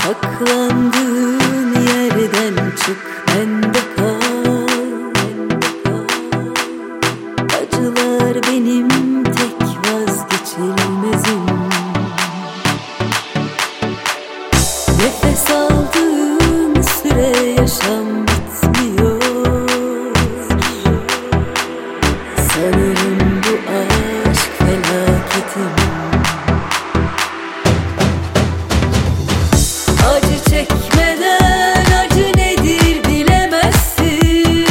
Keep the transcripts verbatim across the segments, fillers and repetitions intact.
Saklandığın yerden çık, bende kal. Acılar benim tek vazgeçilmezim. Nefes aldığın süre yaşam bitmiyor. Sanırım bu aşk felaketim. Acı çekmeden acı nedir bilemezsin.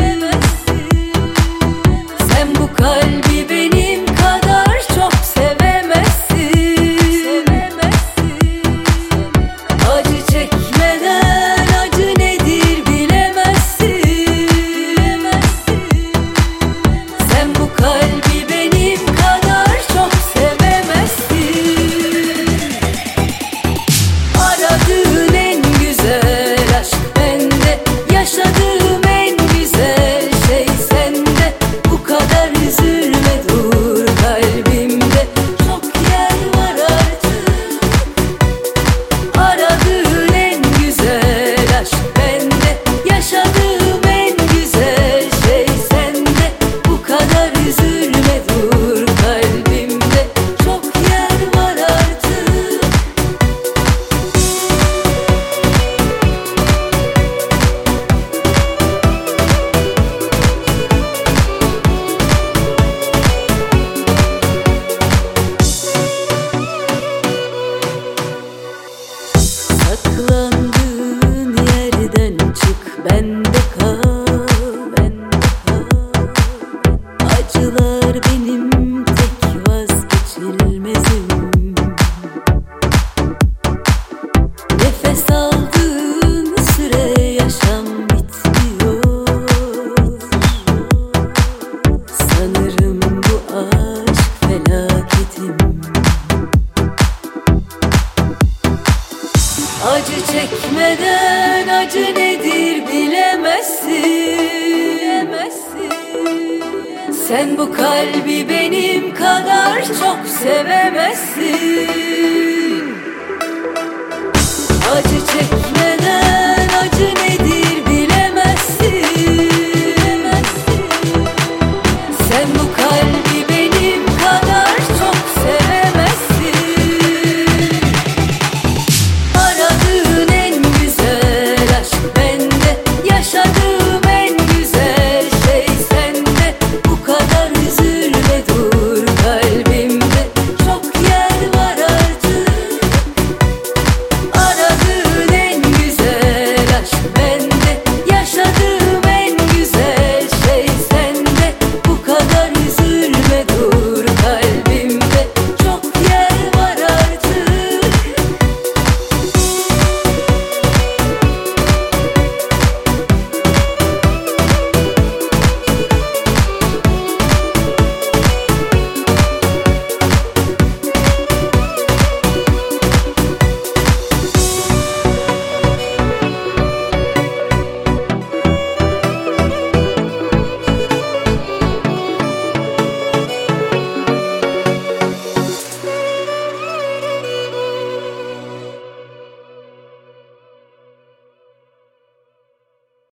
Sen bu kalbi benim kadar çok sevemezsin. Acı çekmeden acı nedir bilemezsin. Sen bu kalbi benim kadar çok sevemezsin. Aradığın en güzel aşk bende, yaşadığım en güzel şey sende. Bu kadar üzülme, dur kalbimde çok yer var artık. Aradığın en güzel aşk bende, yaşadığım en güzel şey sende. Bu kadar üzülme, dur kalbimde çok yer var artık. Saklandığın yerden çık, bende kal, bende kal. Acılar benim tek vazgeçilmezim. Nefes aldığın süre yaşam bitmiyor. Sanırım bu aşk felaketim. Acı çekmeden acı nedir bilemezsin. Sen bu kalbi benim kadar çok sevemezsin. Acı çekmeden